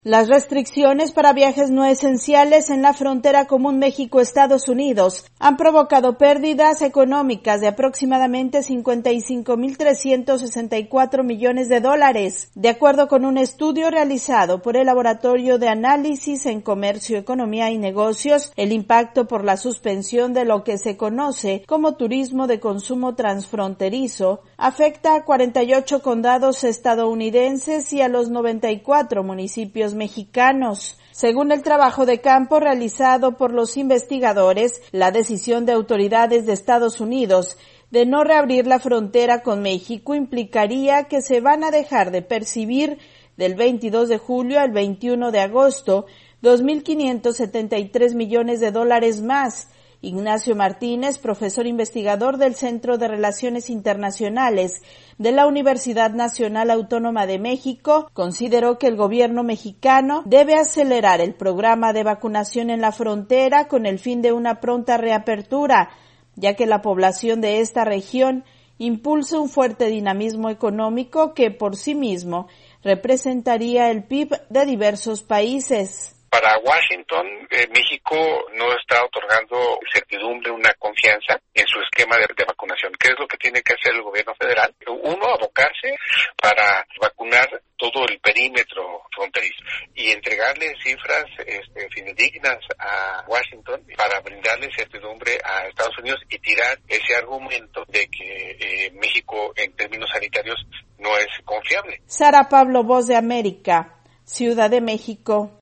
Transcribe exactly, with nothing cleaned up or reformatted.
Las restricciones para viajes no esenciales en la frontera común México-Estados Unidos han provocado pérdidas económicas de aproximadamente cincuenta y cinco mil trescientos sesenta y cuatro millones de dólares, de acuerdo con un estudio realizado por el Laboratorio de Análisis en Comercio, Economía y Negocios. El impacto por la suspensión de lo que se conoce como turismo de consumo transfronterizo afecta a cuarenta y ocho condados estadounidenses y a los noventa y cuatro municipios mexicanos. Según el trabajo de campo realizado por los investigadores, la decisión de autoridades de Estados Unidos de no reabrir la frontera con México implicaría que se van a dejar de percibir del veintidós de julio al veintiuno de agosto dos mil quinientos setenta y tres millones de dólares más. Ignacio Martínez, profesor investigador del Centro de Relaciones Internacionales de la Universidad Nacional Autónoma de México, consideró que el gobierno mexicano debe acelerar el programa de vacunación en la frontera con el fin de una pronta reapertura, ya que la población de esta región impulsa un fuerte dinamismo económico que por sí mismo representaría el P I B de diversos países. Para Washington, eh, México no está otorgando certidumbre, una confianza en su esquema de, de vacunación. ¿Qué es lo que tiene que hacer el gobierno federal? Uno, abocarse para vacunar todo el perímetro fronterizo y entregarle cifras este, fidedignas a Washington para brindarle certidumbre a Estados Unidos y tirar ese argumento de que eh, México en términos sanitarios no es confiable. Sara Pablo, Voz de América, Ciudad de México.